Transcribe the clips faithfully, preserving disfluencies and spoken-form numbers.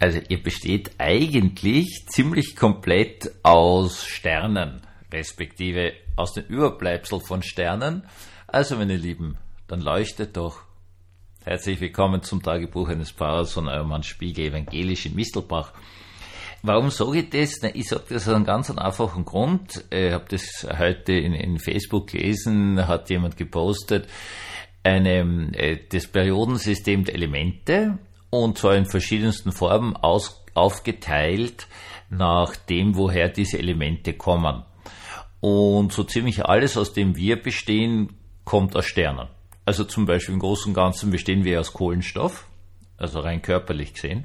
Also ihr besteht eigentlich ziemlich komplett aus Sternen, respektive aus dem Überbleibsel von Sternen. Also meine Lieben, dann leuchtet doch. Herzlich willkommen zum Tagebuch eines Pfarrers von eurem Mann Spiegel, evangelisch in Mistelbach. Warum sage ich das? Na, ich sage das aus einem ganz einfachen Grund. Ich habe das heute in, in Facebook gelesen, hat jemand gepostet, eine, das Periodensystem der Elemente, und zwar in verschiedensten Formen aus, aufgeteilt nach dem, woher diese Elemente kommen. Und so ziemlich alles, aus dem wir bestehen, kommt aus Sternen. Also zum Beispiel im Großen und Ganzen bestehen wir aus Kohlenstoff, also rein körperlich gesehen.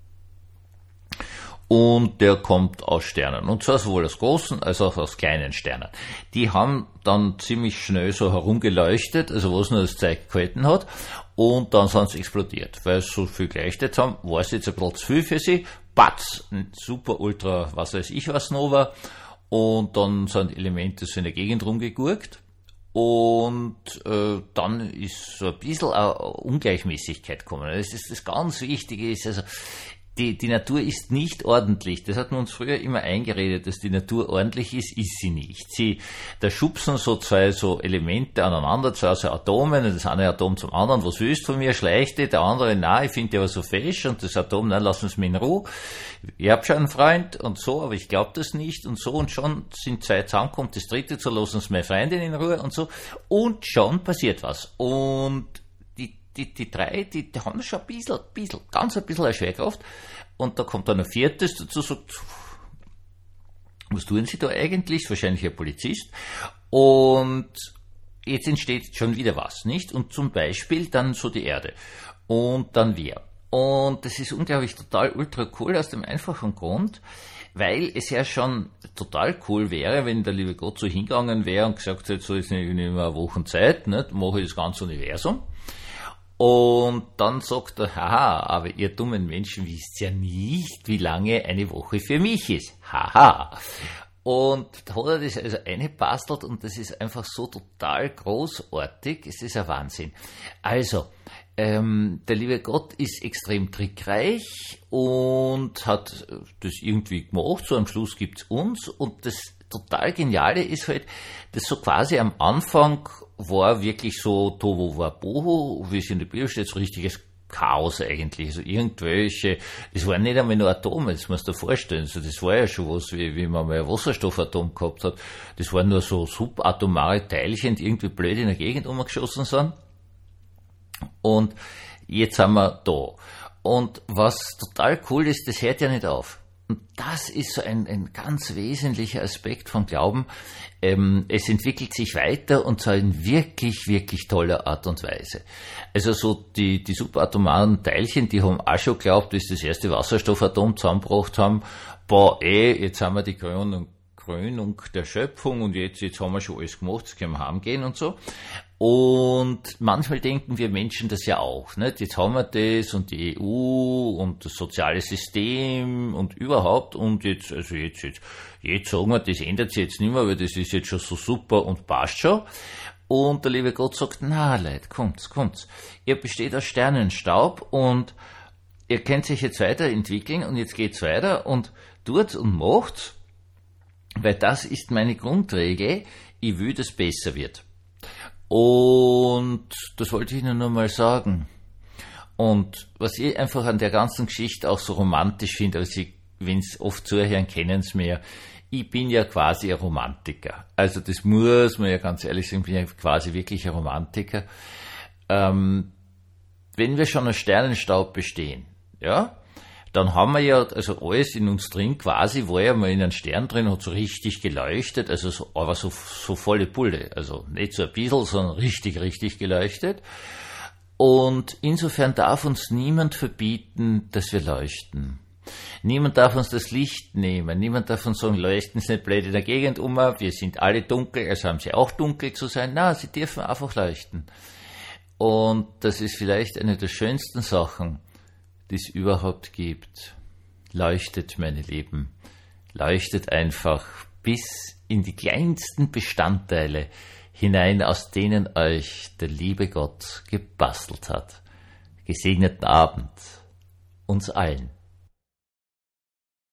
Und der kommt aus Sternen. Und zwar sowohl aus großen als auch aus kleinen Sternen. Die haben dann ziemlich schnell so herumgeleuchtet, also was nur das Zeug gehalten hat. Und dann sind sie explodiert. Weil sie so viel geleuchtet haben, war es jetzt ein bisschen zu viel für sie. Batz, ein super, ultra, was weiß ich was, Nova. Und dann sind Elemente so in der Gegend rumgegurkt. Und äh, dann ist so ein bisschen eine Ungleichmäßigkeit gekommen. Das ist das ganz Wichtige, ist also, die, die Natur ist nicht ordentlich. Das hat man uns früher immer eingeredet, dass die Natur ordentlich ist, ist sie nicht. Sie, da schubsen so zwei so Elemente aneinander, zwei so Atome, das eine Atom zum anderen, was willst du von mir, schleichte, der andere, nein, ich finde die aber so fesch, und das Atom, nein, lassen Sie mich in Ruhe. Ich hab schon einen Freund und so, aber ich glaube das nicht und so, und schon sind zwei zusammengekommen, das dritte, so lassen Sie meine Freundin in Ruhe und so, und schon passiert was. Und Die, die drei, die, die haben schon ein bisschen, bisschen, ganz ein bisschen eine Schwerkraft. Und da kommt dann ein viertes dazu, sagt, was tun Sie da eigentlich? Wahrscheinlich ein Polizist. Und jetzt entsteht schon wieder was, nicht? Und zum Beispiel dann so die Erde. Und dann wir. Und das ist unglaublich total ultra cool aus dem einfachen Grund, weil es ja schon total cool wäre, wenn der liebe Gott so hingegangen wäre und gesagt hätte, so ist nicht mehr eine Woche Zeit, nicht? Mache ich das ganze Universum. Und dann sagt er, haha, aber ihr dummen Menschen wisst ja nicht, wie lange eine Woche für mich ist. Haha. Und da hat er das also eingebastelt, und das ist einfach so total großartig. Es ist ein Wahnsinn. Also, ähm, der liebe Gott ist extrem trickreich und hat das irgendwie gemacht. So am Schluss gibt's uns, und das total Geniale ist halt, dass so quasi am Anfang war wirklich so Tohu Wabohu, wie es in der Bibel steht, so richtiges Chaos eigentlich. Also irgendwelche, das waren nicht einmal nur Atome, das musst du dir vorstellen. Also das war ja schon was, wie, wie man mal ein Wasserstoffatom gehabt hat. Das waren nur so subatomare Teilchen, die irgendwie blöd in der Gegend umgeschossen sind. Und jetzt sind wir da. Und was total cool ist, das hört ja nicht auf. Und das ist so ein, ein ganz wesentlicher Aspekt von Glauben. Ähm, es entwickelt sich weiter, und zwar in wirklich, wirklich toller Art und Weise. Also so die, die subatomaren Teilchen, die haben auch schon geglaubt, dass das erste Wasserstoffatom zusammengebracht haben. Boah, eh, jetzt haben wir die Krönung, Krönung der Schöpfung, und jetzt, jetzt haben wir schon alles gemacht, jetzt können wir heimgehen und so. Und manchmal denken wir Menschen das ja auch, nicht? Jetzt haben wir das und die E U und das soziale System und überhaupt, und jetzt, also jetzt, jetzt, jetzt sagen wir, das ändert sich jetzt nicht mehr, weil das ist jetzt schon so super und passt schon. Und der liebe Gott sagt, na Leute, kommt's, kommt's. Ihr besteht aus Sternenstaub, und ihr könnt sich jetzt weiterentwickeln, und jetzt geht's weiter und tut und macht's, weil das ist meine Grundregel, ich will, dass es besser wird. Und das wollte ich Ihnen nur mal sagen. Und was ich einfach an der ganzen Geschichte auch so romantisch finde, also Sie, wenn Sie oft zuhören, kennen Sie mir, ich bin ja quasi ein Romantiker. Also das muss man ja ganz ehrlich sagen, ich bin ja quasi wirklich ein Romantiker. Ähm, wenn wir schon aus Sternenstaub bestehen, ja, dann haben wir ja, also alles in uns drin quasi, war ja mal in einem Stern drin, hat so richtig geleuchtet, also so, aber so, so volle Pulle, also nicht so ein bisschen, sondern richtig, richtig geleuchtet. Und insofern darf uns niemand verbieten, dass wir leuchten. Niemand darf uns das Licht nehmen, niemand darf uns sagen, leuchten Sie nicht blöd in der Gegend um, wir sind alle dunkel, also haben Sie auch dunkel zu sein. Nein, Sie dürfen einfach leuchten. Und das ist vielleicht eine der schönsten Sachen, die es überhaupt gibt. Leuchtet, meine Lieben, leuchtet einfach bis in die kleinsten Bestandteile hinein, aus denen euch der liebe Gott gebastelt hat. Gesegneten Abend uns allen.